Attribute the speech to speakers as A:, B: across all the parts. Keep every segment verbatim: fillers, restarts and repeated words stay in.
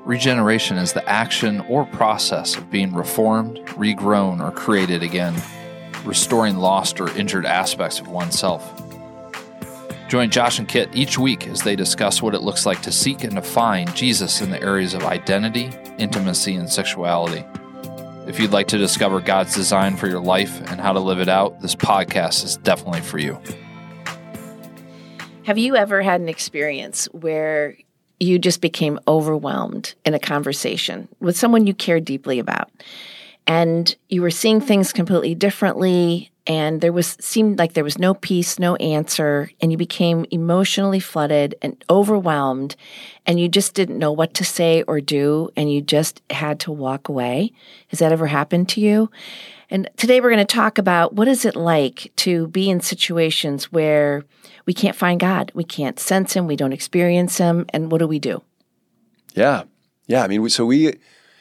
A: Regeneration is the action or process of being reformed, regrown, or created again, restoring lost or injured aspects of oneself. Join Josh and Kit each week as they discuss what it looks like to seek and to find Jesus in the areas of identity, intimacy, and sexuality. If you'd like to discover God's design for your life and how to live it out, this podcast is definitely for you.
B: Have you ever had an experience where you just became overwhelmed in a conversation with someone you cared deeply about, and you were seeing things completely differently, and there was seemed like there was no peace, no answer, and you became emotionally flooded and overwhelmed, and you just didn't know what to say or do, and you just had to walk away? Has that ever happened to you? And today we're going to talk about what is it like to be in situations where we can't find God, we can't sense Him, we don't experience Him, and what do we do?
C: Yeah, yeah. I mean, so we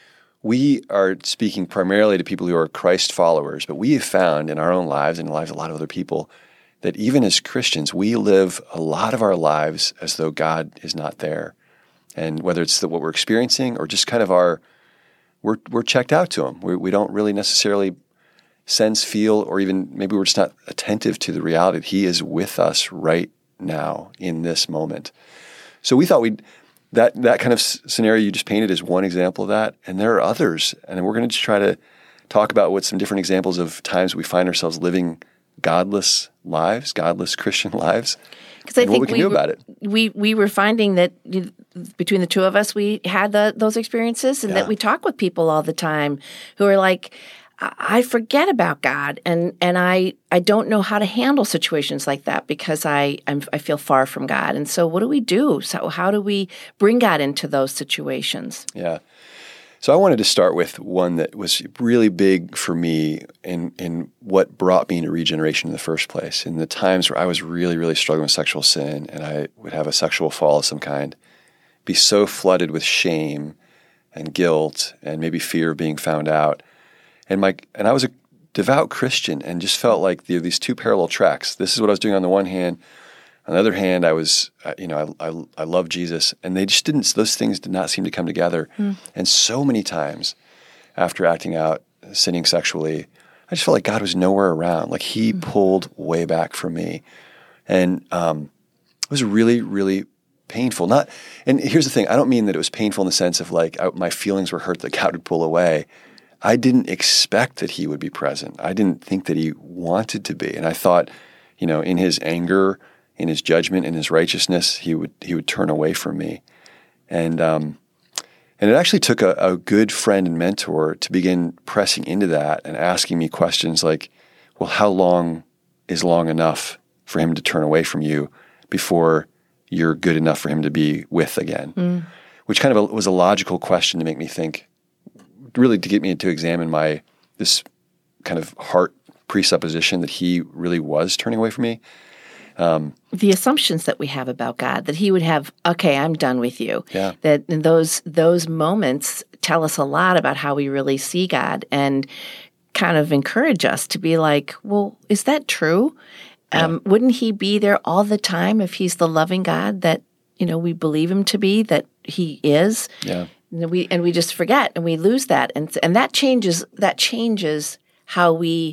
C: we are speaking primarily to people who are Christ followers, but we have found in our own lives and in the lives of a lot of other people that even as Christians, we live a lot of our lives as though God is not there. And whether it's the, what we're experiencing or just kind of our, we're we're checked out to Him. We, we don't really necessarily sense, feel, or even maybe we're just not attentive to the reality that He is with us right now in this moment. So we thought we'd, that that kind of scenario you just painted is one example of that, and there are others. And we're going to just try to talk about what some different examples of times we find ourselves living godless lives, godless Christian lives,
B: Because I
C: and
B: think
C: what we can
B: we
C: do
B: were,
C: about it.
B: We we were finding that you- between the two of us, we had the, those experiences, and
C: Yeah.
B: that we talk with people all the time who are like, I I forget about God, and and I I don't know how to handle situations like that because I I'm, I feel far from God. And so, what do we do? So, how do we bring God into those situations?
C: Yeah. So I wanted to start with one that was really big for me in in what brought me into regeneration in the first place. In the times where I was really, really struggling with sexual sin, and I would have a sexual fall of some kind, be so flooded with shame and guilt and maybe fear of being found out. And my and I was a devout Christian and just felt like there were these two parallel tracks. This is what I was doing on the one hand. On the other hand, I was, uh, you know, I, I, I love Jesus, and they just didn't, those things did not seem to come together. Mm. And so many times after acting out, sinning sexually, I just felt like God was nowhere around. Like He mm. pulled way back from me. And um, it was really, really painful. Not, and here's the thing, I don't mean that it was painful in the sense of like I, my feelings were hurt that God would pull away. I didn't expect that He would be present. I didn't think that He wanted to be. And I thought, you know, in His anger, in His judgment, in His righteousness, He would He would turn away from me. And um, and it actually took a, a good friend and mentor to begin pressing into that and asking me questions like, well, how long is long enough for Him to turn away from you before you're good enough for Him to be with again? Mm. Which kind of a, was a logical question to make me think, really to get me to examine my, this kind of heart presupposition that He really was turning away from me. Um,
B: the assumptions that we have about God, that He would have, okay, I'm done with you.
C: Yeah.
B: That in those those moments tell us a lot about how we really see God and kind of encourage us to be like, well, is that true?
C: Yeah.
B: Um, wouldn't He be there all the time if He's the loving God that, you know, we believe Him to be, that He is?
C: Yeah.
B: And we and we just forget and we lose that, and and that changes that changes how we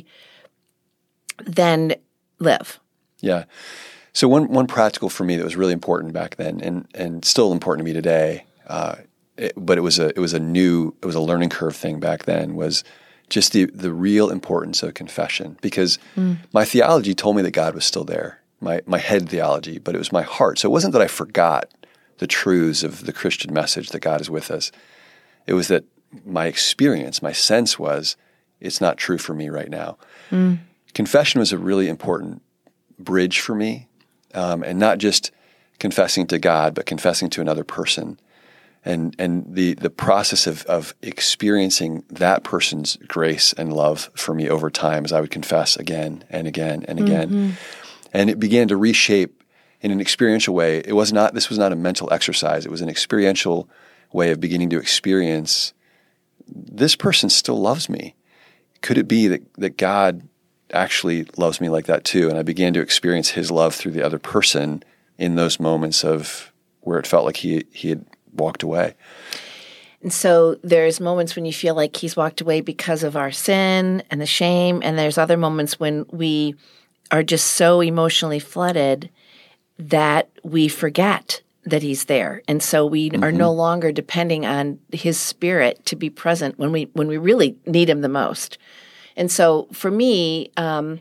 B: then live.
C: Yeah. So one one practical for me that was really important back then, and and still important to me today, uh, it, but it was a it was a new it was a learning curve thing back then, was just the the real importance of confession. Because mm. my theology told me that God was still there, my my head theology, but it was my heart. So it wasn't that I forgot the truths of the Christian message that God is with us. It was that my experience, my sense was, it's not true for me right now. Mm. Confession was a really important bridge for me, um, and not just confessing to God, but confessing to another person. And and the the process of of experiencing that person's grace and love for me over time as I would confess again and again and again. Mm-hmm. And it began to reshape in an experiential way. It was not, this was not a mental exercise. It was an experiential way of beginning to experience, this person still loves me. Could it be that, that God actually loves me like that too? And I began to experience His love through the other person in those moments of where it felt like he he had walked away.
B: And so there's moments when you feel like he's walked away because of our sin and the shame, and there's other moments when we are just so emotionally flooded that we forget that he's there. And so we mm-hmm. are no longer depending on his spirit to be present when we when we really need him the most. And so for me, um,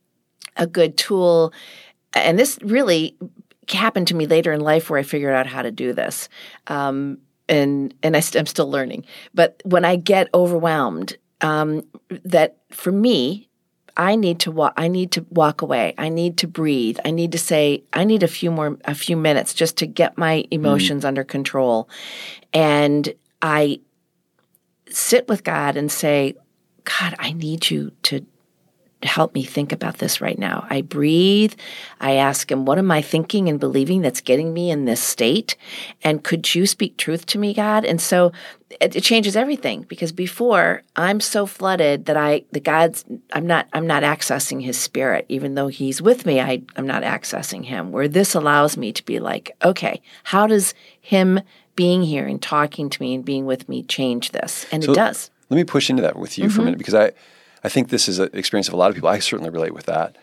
B: a good tool, and this really happened to me later in life where I figured out how to do this. Um, and and I st- I'm still learning. But when I get overwhelmed, um, that for me, I need to walk. I need to walk away. I need to breathe. I need to say, I need a few more, a few minutes just to get my emotions mm. under control. And I sit with God and say, God, I need you to help me think about this right now. I breathe. I ask him, what am I thinking and believing that's getting me in this state? And could you speak truth to me, God? And so it, it changes everything, because before I'm so flooded that I, the God's, I'm not, I'm not accessing his spirit. Even though he's with me, I, I'm not accessing him. Where this allows me to be like, okay, how does him being here and talking to me and being with me change this? And so it does.
C: Let me push into that with you mm-hmm. for a minute, because I, I think this is an experience of a lot of people. I certainly relate with that.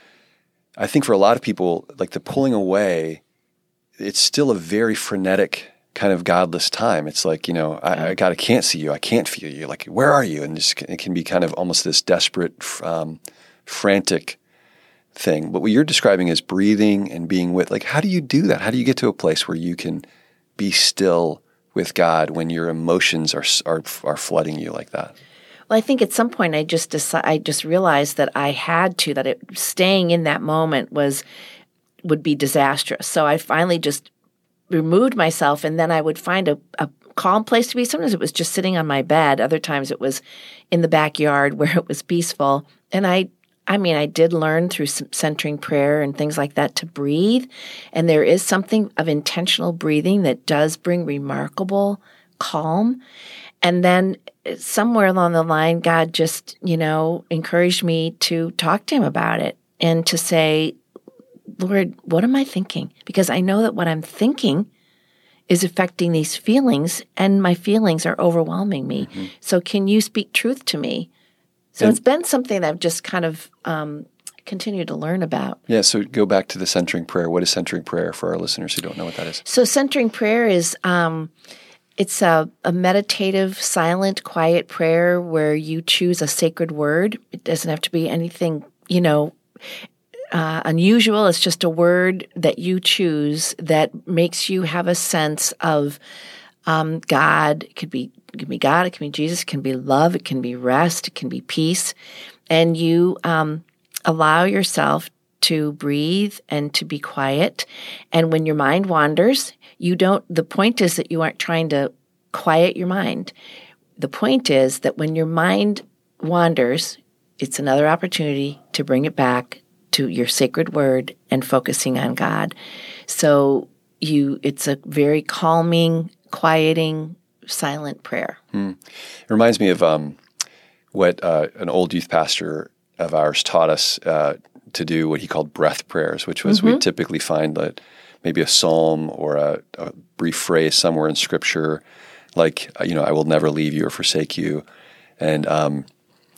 C: I think for a lot of people, like the pulling away, it's still a very frenetic kind of godless time. It's like, you know, I, I God, I can't see you. I can't feel you. Like, where are you? And just, it can be kind of almost this desperate, um, frantic thing. But what you're describing is breathing and being with, like, how do you do that? How do you get to a place where you can be still with God when your emotions are are, are flooding you like that?
B: Well, I think at some point I just decided, I just realized that I had to, that it, staying in that moment was would be disastrous. So I finally just removed myself, and then I would find a, a calm place to be. Sometimes it was just sitting on my bed. Other times it was in the backyard where it was peaceful. And I, I mean, I did learn through some centering prayer and things like that to breathe. And there is something of intentional breathing that does bring remarkable calm. And then somewhere along the line, God just, you know, encouraged me to talk to him about it and to say, Lord, what am I thinking? Because I know that what I'm thinking is affecting these feelings, and my feelings are overwhelming me. Mm-hmm. So can you speak truth to me? So and it's been something that I've just kind of um, continued to learn about.
C: Yeah, so go back to the centering prayer. What is centering prayer for our listeners who don't know what that is?
B: So centering prayer is... Um, It's a, a meditative, silent, quiet prayer where you choose a sacred word. It doesn't have to be anything, you know, uh, unusual. It's just a word that you choose that makes you have a sense of um, God. It could be, it can be God. It can be Jesus. It can be love. It can be rest. It can be peace. And you um, allow yourself to breathe and to be quiet. And when your mind wanders, you don't, the point is that you aren't trying to quiet your mind. The point is that when your mind wanders, it's another opportunity to bring it back to your sacred word and focusing on God. So you, it's a very calming, quieting, silent prayer.
C: Hmm. It reminds me of um, what uh, an old youth pastor of ours taught us uh, to do, what he called breath prayers, which was mm-hmm. we typically find that maybe a psalm or a, a brief phrase somewhere in Scripture, like, you know, I will never leave you or forsake you, and um,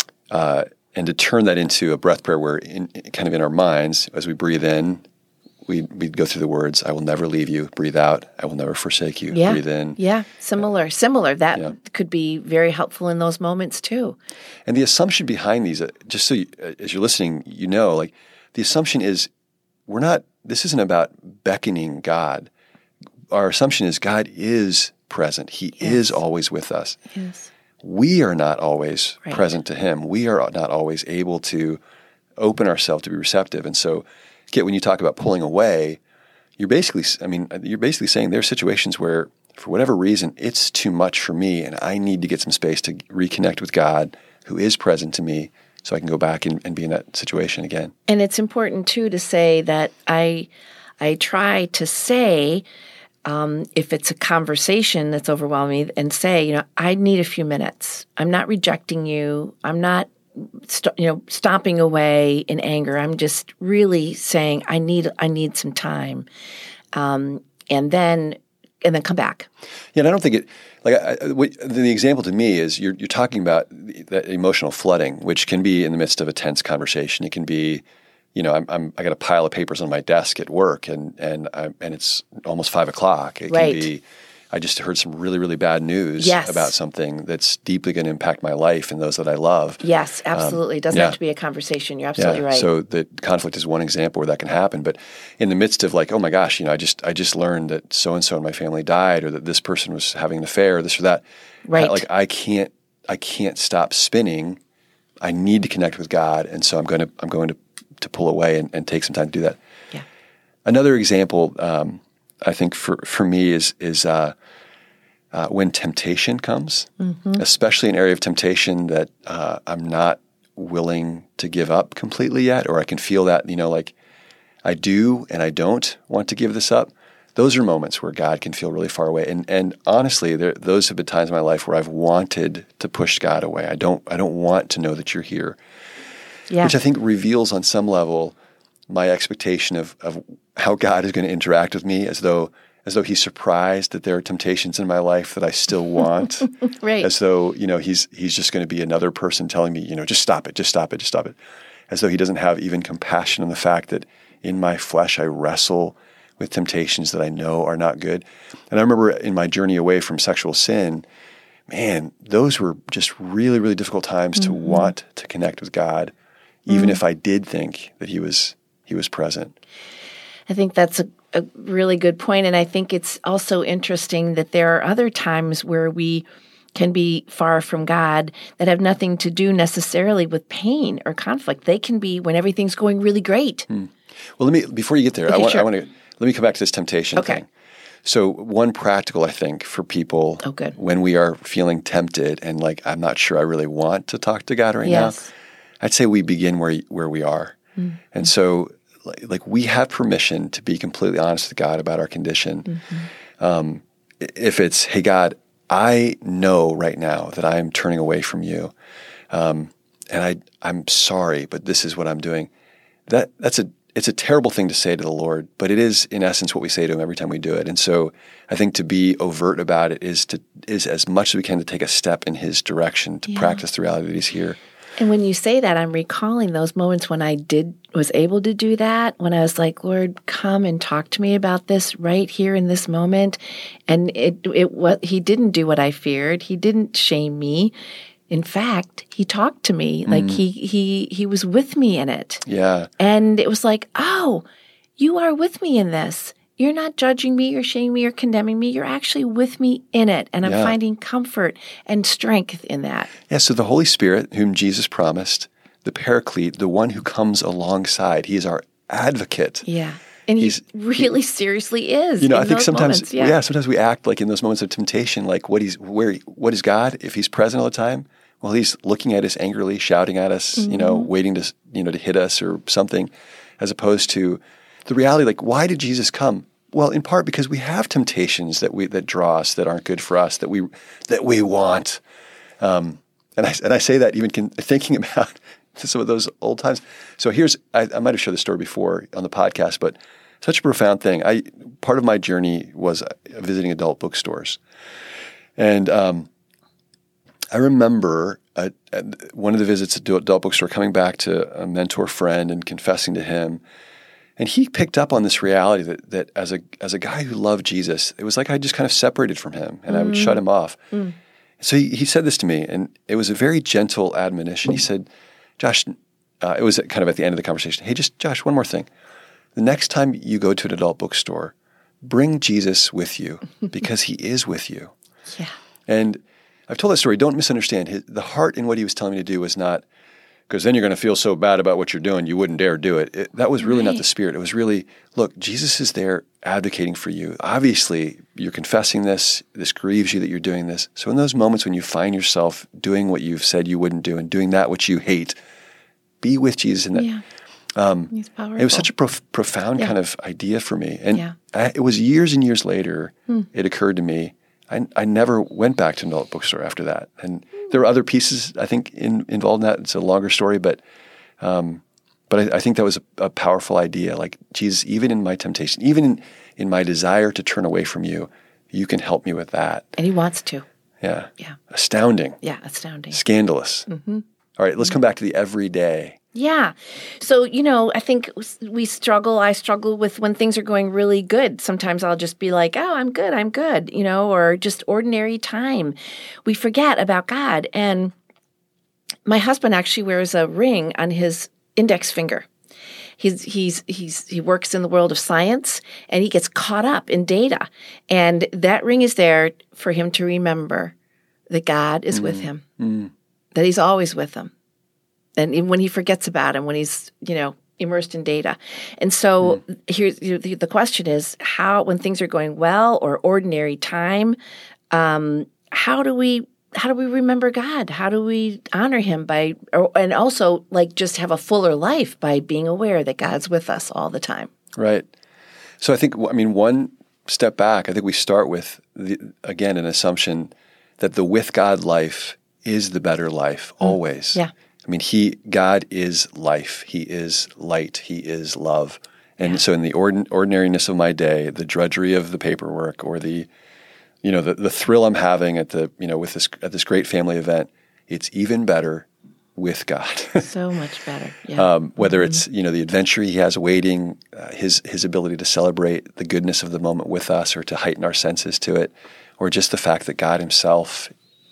C: uh, and to turn that into a breath prayer where, in, kind of in our minds, as we breathe in, we we go through the words, I will never leave you. Breathe out, I will never forsake you.
B: Yeah.
C: Breathe in.
B: Yeah, similar, uh, similar. That yeah. could be very helpful in those moments too.
C: And the assumption behind these, uh, just so you, uh, as you're listening, you know, like the assumption is we're not, this isn't about beckoning God. Our assumption is God is present. He yes. is always with us.
B: Yes.
C: We are not always
B: right.
C: present to him. We are not always able to open ourselves to be receptive. And so, Kit, when you talk about pulling away, you're basically, I mean, you're basically saying there are situations where, for whatever reason, it's too much for me, and I need to get some space to reconnect with God, who is present to me, so I can go back and, and be in that situation again.
B: And it's important, too, to say that I I try to say, um, if it's a conversation that's overwhelming, and say, you know, I need a few minutes. I'm not rejecting you. I'm not, st- you know, stomping away in anger. I'm just really saying I need I need some time. Um, and then and then come back.
C: Yeah, and I don't think it, like, I, what, the example to me is you're, you're talking about that emotional flooding, which can be in the midst of a tense conversation. It can be, you know, I'm, I'm I got a pile of papers on my desk at work, and and I, and it's almost five o'clock. It
B: right.
C: can be, I just heard some really, really bad news
B: yes.
C: about something that's deeply going to impact my life and those that I love.
B: Yes, absolutely. Um, it doesn't yeah. have to be a conversation. You're absolutely
C: yeah.
B: right.
C: So the conflict is one example where that can happen. But in the midst of like, oh my gosh, you know, I just I just learned that so-and-so in my family died, or that this person was having an affair, or this or that.
B: Right.
C: I, like I can't I can't stop spinning. I need to connect with God. And so I'm going to I'm going to, to pull away and, and take some time to do that.
B: Yeah.
C: Another example, um, I think for, for me is is uh, uh, when temptation comes, mm-hmm. especially an area of temptation that uh, I'm not willing to give up completely yet, or I can feel that, you know, like I do and I don't want to give this up. Those are moments where God can feel really far away. And and honestly, there, those have been times in my life where I've wanted to push God away. I don't I don't want to know that you're here,
B: yeah.
C: which I think reveals on some level my expectation of of how God is going to interact with me, as though as though He's surprised that there are temptations in my life that I still want,
B: right?
C: As though, you know, He's He's just going to be another person telling me, you know, just stop it, just stop it, just stop it, as though He doesn't have even compassion on the fact that in my flesh I wrestle with temptations that I know are not good. And I remember in my journey away from sexual sin, man, those were just really, really difficult times mm-hmm. to want to connect with God, even mm-hmm. if I did think that He was He was present.
B: I think that's a, a really good point. And I think it's also interesting that there are other times where we can be far from God that have nothing to do necessarily with pain or conflict. They can be when everything's going really great.
C: Hmm. Well, let me, before you get there,
B: okay,
C: I want,
B: sure.
C: I want to, let me come back to this temptation
B: okay.
C: thing. So one practical, I think, for people
B: oh, good.
C: when we are feeling tempted and like, I'm not sure I really want to talk to God right
B: yes.
C: now, I'd say we begin where where we are. Mm-hmm. And so like, like we have permission to be completely honest with God about our condition. Mm-hmm. Um, if it's, hey, God, I know right now that I'm turning away from you, um, and I, I'm sorry, but this is what I'm doing. That that's a It's a terrible thing to say to the Lord, but it is in essence what we say to Him every time we do it. And so I think to be overt about it is to is as much as we can to take a step in His direction, to yeah. practice the reality that He's here.
B: And when you say that, I'm recalling those moments when I did was able to do that, when I was like, Lord, come and talk to me about this right here in this moment. And it it what He didn't do what I feared. He didn't shame me. In fact, He talked to me, like mm. he he he was with me in it.
C: Yeah.
B: And it was like, oh, you are with me in this. You're not judging me or shaming me or condemning me. You're actually with me in it. And I'm yeah. finding comfort and strength in that.
C: Yeah, so the Holy Spirit, whom Jesus promised, the Paraclete, the one who comes alongside, He is our advocate.
B: Yeah. And
C: He's,
B: He really he, seriously is.
C: You know,
B: in
C: I think
B: those
C: sometimes,
B: moments, yeah.
C: yeah, sometimes we act like in those moments of temptation, like what he's, where, what is God? If He's present all the time, well, He's looking at us angrily, shouting at us, mm-hmm. you know, waiting to, you know, to hit us or something, as opposed to the reality, like, why did Jesus come? Well, in part because we have temptations that we that draw us that aren't good for us, that we that we want. Um, and I and I say that even can, thinking about some of those old times. So here's I, I might have shared the story before on the podcast, but such a profound thing. I part of my journey was visiting adult bookstores, and um, I remember a, a, one of the visits to adult bookstore, coming back to a mentor friend and confessing to him. And he picked up on this reality that that as a as a guy who loved Jesus, it was like I just kind of separated from Him and mm. I would shut Him off. Mm. So he, he said this to me, and it was a very gentle admonition. He said, Josh, uh, it was kind of at the end of the conversation, hey, just Josh, one more thing. The next time you go to an adult bookstore, bring Jesus with you because He is with you.
B: Yeah.
C: And I've told that story. Don't misunderstand. His, the heart in what he was telling me to do was not, because then you're going to feel so bad about what you're doing, you wouldn't dare do it. it that was really right. not the spirit. It was really, look, Jesus is there advocating for you. Obviously, you're confessing this. This grieves you that you're doing this. So in those moments when you find yourself doing what you've said you wouldn't do and doing that which you hate, be with Jesus in that.
B: Yeah.
C: Um,
B: He's powerful.
C: It was such a prof- profound
B: yeah.
C: kind of idea for me. And
B: yeah.
C: I, it was years and years later,
B: hmm.
C: it occurred to me, I, I never went back to an adult bookstore after that. And there were other pieces, I think, in, involved in that. It's a longer story, but um, but I, I think that was a, a powerful idea. Like, Jesus, even in my temptation, even in, in my desire to turn away from you, you can help me with that.
B: And he wants to.
C: Yeah.
B: Yeah.
C: Astounding.
B: Yeah, astounding.
C: Scandalous.
B: Mm-hmm.
C: All right, let's come back to the everyday.
B: Yeah. So, you know, I think we struggle, I struggle with when things are going really good. Sometimes I'll just be like, oh, I'm good, I'm good, you know, or just ordinary time. We forget about God. And my husband actually wears a ring on his index finger. He's he's he's he works in the world of science, and he gets caught up in data. And that ring is there for him to remember that God is mm. with him, mm. that he's always with him. And even when he forgets about him, when he's, you know, immersed in data. And so mm. here's the, the question is, how, when things are going well or ordinary time, um, how do we How do we remember God? How do we honor him by, or, and also like just have a fuller life by being aware that God's with us all the time?
C: Right. So I think, I mean, one step back, I think we start with, the, again, an assumption that the with God life is the better life always.
B: Mm. Yeah.
C: I mean, he, God is life. He is light. He is love. And yeah. so in the ordin- ordinariness of my day, the drudgery of the paperwork or the You know, the, the thrill I'm having at the, you know, with this at this great family event, it's even better with God.
B: So much better. Yeah.
C: um, whether
B: mm-hmm.
C: it's, you know, the adventure he has waiting, uh, his his ability to celebrate the goodness of the moment with us or to heighten our senses to it, or just the fact that God himself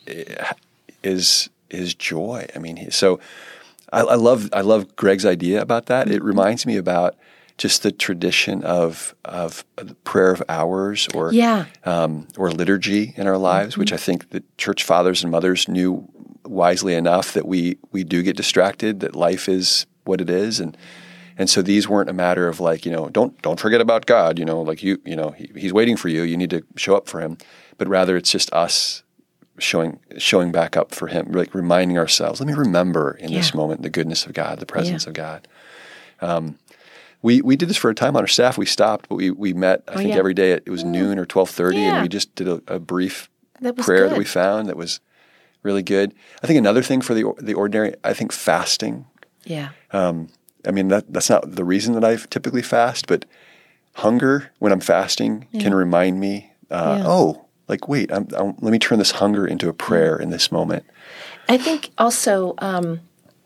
C: is is joy. I mean, he, so I, I love I love Greg's idea about that. It reminds me about just the tradition of of prayer of hours or
B: yeah.
C: um, or liturgy in our lives, mm-hmm. which I think the church fathers and mothers knew wisely enough that we we do get distracted, that life is what it is, and and so these weren't a matter of like, you know, don't don't forget about God, you know, like you you know he, he's waiting for you, you need to show up for him, but rather it's just us showing showing back up for him, like reminding ourselves, let me remember in yeah. this moment the goodness of God, the presence yeah. of God. Um, We we did this for a time on our staff. We stopped, but we we met, I oh, think, yeah. every day. At, it was mm. noon or twelve thirty, yeah. and we just did a, a brief that prayer good. that we found that was really good. I think another thing for the the ordinary, I think fasting.
B: Yeah.
C: Um, I mean, that that's not the reason that I typically fast, but hunger when I'm fasting yeah. can remind me, uh, yeah. oh, like, wait, I'm, I'm, let me turn this hunger into a prayer in this moment.
B: I think also um,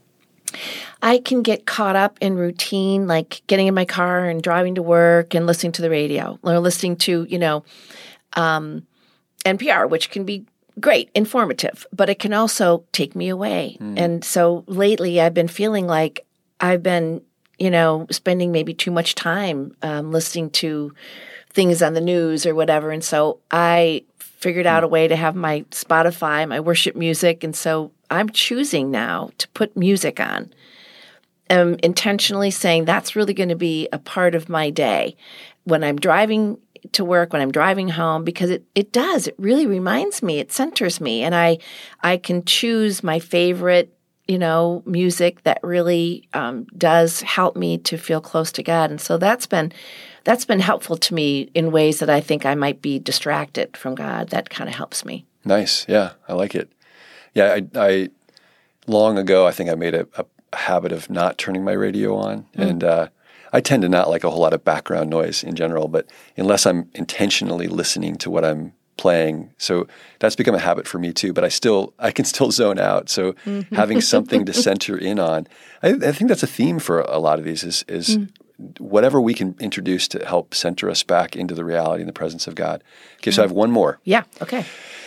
B: I can get caught up in routine, like getting in my car and driving to work and listening to the radio or listening to, you know, um, N P R, which can be great, informative, but it can also take me away. Mm. And so lately I've been feeling like I've been, you know, spending maybe too much time um, listening to things on the news or whatever. And so I figured out a way to have my Spotify, my worship music. And so I'm choosing now to put music on. I'm intentionally saying that's really going to be a part of my day when I'm driving to work, when I'm driving home, because it, it does. It really reminds me. It centers me. And I I can choose my favorite, you know, music that really um, does help me to feel close to God. And so that's been that's been helpful to me in ways that I think I might be distracted from God. That kind of helps me.
C: Nice. Yeah, I like it. Yeah, I, I long ago, I think I made a, a habit of not turning my radio on. Mm. And uh, I tend to not like a whole lot of background noise in general, but unless I'm intentionally listening to what I'm playing. So that's become a habit for me too, but I still, I can still zone out. So mm-hmm. having something to center in on, I, I think that's a theme for a lot of these is, is mm. whatever we can introduce to help center us back into the reality and the presence of God. Okay, mm. so I have one more.
B: Yeah, okay.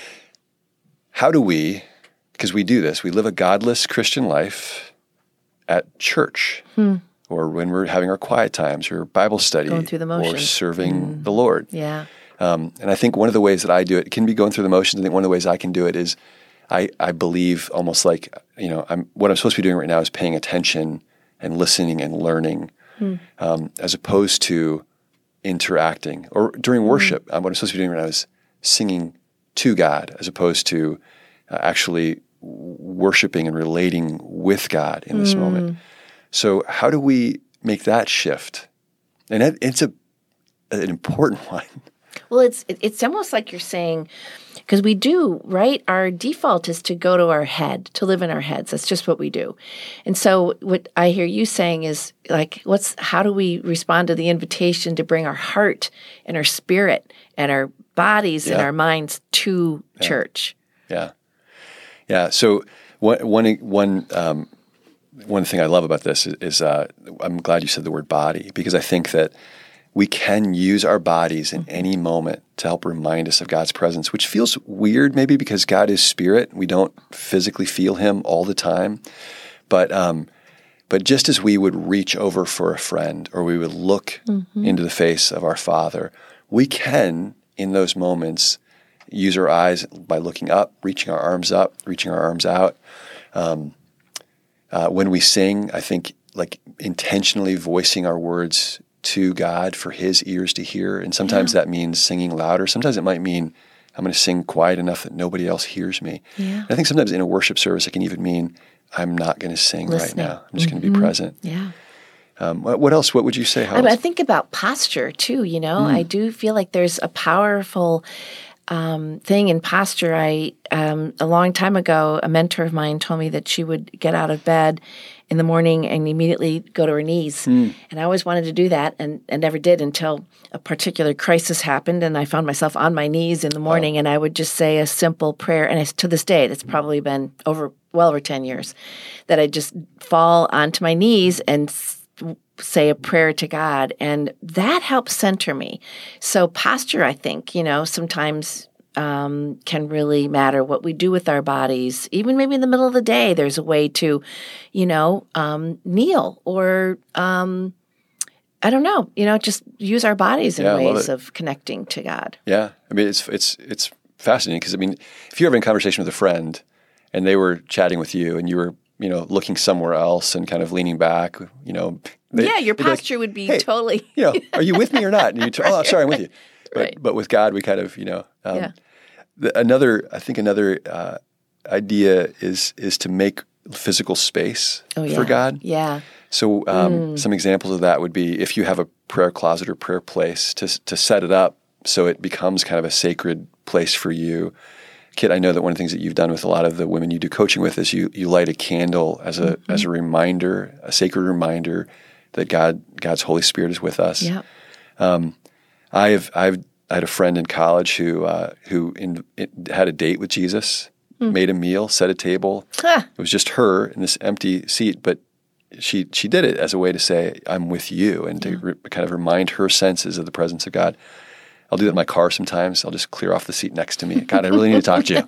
C: How do we, because we do this, we live a godless Christian life at church, hmm. or when we're having our quiet times, or Bible study,
B: going through the motions,
C: or serving
B: mm.
C: the Lord.
B: Yeah.
C: Um, and I think one of the ways that I do it, it can be going through the motions. I think one of the ways I can do it is I, I believe almost like, you know, I'm what I'm supposed to be doing right now is paying attention and listening and learning, hmm. um, as opposed to interacting. Or during worship, hmm. um, what I'm supposed to be doing right now is singing to God, as opposed to uh, actually worshiping and relating with God in this mm. moment. So how do we make that shift? And it, it's a an important one.
B: Well, it's it- it's almost like you're saying, because we do, right? Our default is to go to our head, to live in our heads. That's just what we do. And so what I hear you saying is like, what's how do we respond to the invitation to bring our heart and our spirit and our bodies
C: Yeah.
B: and our minds to church?
C: Yeah. Yeah. So one, one, one, um, one thing I love about this is, is uh, I'm glad you said the word body, because I think that we can use our bodies in any moment to help remind us of God's presence, which feels weird maybe because God is spirit. We don't physically feel him all the time. But um, but just as we would reach over for a friend or we would look mm-hmm. into the face of our Father, we can, in those moments, use our eyes by looking up, reaching our arms up, reaching our arms out. Um, uh, when we sing, I think like intentionally voicing our words to God for his ears to hear. And sometimes yeah. that means singing louder. Sometimes it might mean I'm going to sing quiet enough that nobody else hears me.
B: Yeah.
C: And I think sometimes in a worship service, it can even mean I'm not going to sing
B: Listening.
C: right now. I'm just
B: mm-hmm.
C: going to be present.
B: Yeah.
C: Um, what, what else? What would you say? How
B: I,
C: else?
B: I think about posture too, you know.
C: Mm.
B: I do feel like there's a powerful um, thing in posture. I um, a long time ago, a mentor of mine told me that she would get out of bed in the morning and immediately go to her knees. Mm. And I always wanted to do that and, and never did until a particular crisis happened and I found myself on my knees in the morning oh. and I would just say a simple prayer. And I, to this day, it's probably been over well over ten years that I just fall onto my knees and s- say a prayer to God. And that helps center me. So posture, I think, you know, sometimes Um, can really matter what we do with our bodies. Even maybe in the middle of the day, there's a way to, you know, um, kneel or, um, I don't know, you know, just use our bodies in
C: yeah,
B: ways of connecting to God.
C: Yeah. I mean, it's it's it's fascinating because, I mean, if you're having a conversation with a friend and they were chatting with you and you were, you know, looking somewhere else and kind of leaning back, you know. They,
B: yeah, your posture
C: like,
B: would be
C: hey,
B: totally.
C: you know, are you with me or not? And you t- oh, sorry, I'm with you. But,
B: right.
C: but with God, we kind of, you know, um,
B: yeah.
C: the, another, I think another uh, idea is is to make physical space
B: oh, yeah.
C: for God.
B: Yeah.
C: So um,
B: mm.
C: some examples of that would be if you have a prayer closet or prayer place to to set it up so it becomes kind of a sacred place for you. Kit, I know that one of the things that you've done with a lot of the women you do coaching with is you you light a candle as a mm-hmm. as a reminder, a sacred reminder that God God's Holy Spirit is with us.
B: Yeah.
C: Um, I've I've I had a friend in college who uh, who in, it, had a date with Jesus, mm. made a meal, set a table.
B: Ah.
C: It was just her in this empty seat, but she she did it as a way to say, I'm with you, and
B: yeah.
C: to re- kind of remind her senses of the presence of God. I'll do that in my car sometimes. I'll just clear off the seat next to me. God, I really need to talk to you.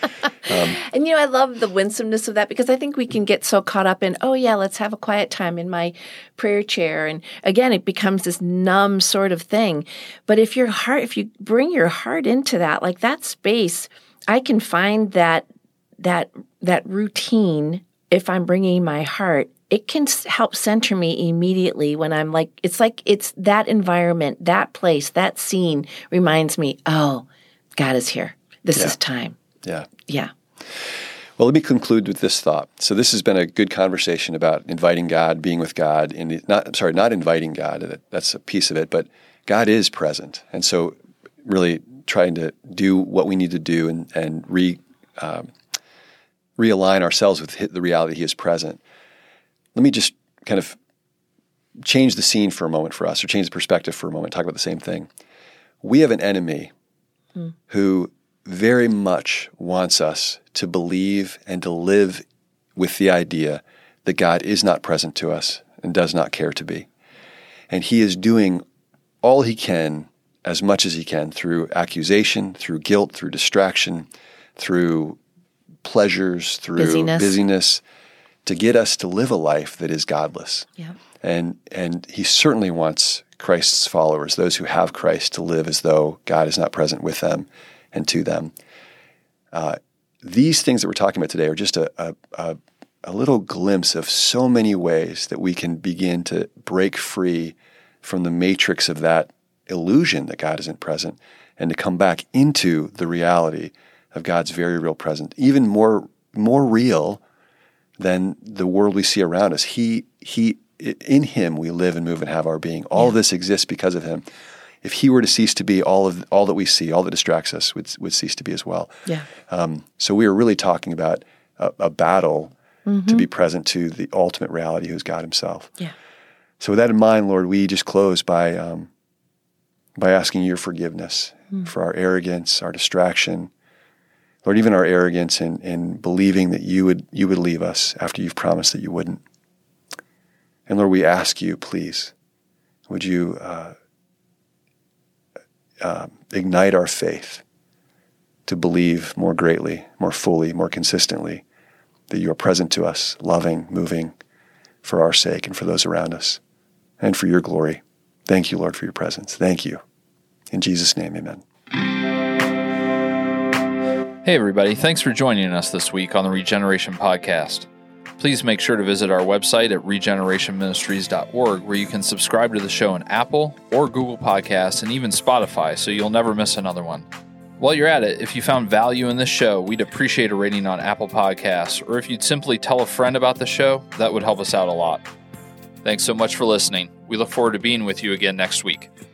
B: Um, and, you know, I love the winsomeness of that because I think we can get so caught up in, oh, yeah, let's have a quiet time in my prayer chair. And again, it becomes this numb sort of thing. But if your heart, if you bring your heart into that, like that space, I can find that that that routine, if I'm bringing my heart, it can help center me immediately when I'm like, it's like it's that environment, that place, that scene reminds me, oh, God is here. This
C: yeah.
B: is time.
C: Yeah.
B: Yeah.
C: Well, let me conclude with this thought. So this has been a good conversation about inviting God, being with God, and not, I'm sorry, not inviting God. That's a piece of it, but God is present. And so really trying to do what we need to do and, and re, um, realign ourselves with the reality He is present. Let me just kind of change the scene for a moment for us, or change the perspective for a moment, talk about the same thing. We have an enemy mm. who very much wants us to believe and to live with the idea that God is not present to us and does not care to be. And he is doing all he can, as much as he can, through accusation, through guilt, through distraction, through pleasures, through
B: busyness,
C: busyness to get us to live a life that is godless.
B: Yeah.
C: And and he certainly wants Christ's followers, those who have Christ, to live as though God is not present with them and to them. Uh, these things that we're talking about today are just a, a, a, a little glimpse of so many ways that we can begin to break free from the matrix of that illusion that God isn't present and to come back into the reality of God's very real presence, even more more real than the world we see around us. He, he, in him we live and move and have our being. All
B: yeah.
C: this exists because of him. if he were to cease to be, all of all that we see, all that distracts us would would cease to be as well.
B: Yeah.
C: Um, so we are really talking about a, a battle
B: Mm-hmm.
C: to be present to the ultimate reality, who is God himself.
B: Yeah.
C: So with that in mind, Lord, we just close by um, by asking your forgiveness mm. for our arrogance, our distraction, Lord, even our arrogance in, in believing that you would you would leave us after you've promised that you wouldn't. And Lord, we ask you, please, would you uh, uh, ignite our faith to believe more greatly, more fully, more consistently that you are present to us, loving, moving for our sake and for those around us and for your glory. Thank you, Lord, for your presence. Thank you. In Jesus' name, amen.
A: Hey, everybody. Thanks for joining us this week on the Regeneration Podcast. Please make sure to visit our website at regeneration ministries dot org, where you can subscribe to the show on Apple or Google Podcasts and even Spotify, so you'll never miss another one. While you're at it, if you found value in this show, we'd appreciate a rating on Apple Podcasts, or if you'd simply tell a friend about the show, that would help us out a lot. Thanks so much for listening. We look forward to being with you again next week.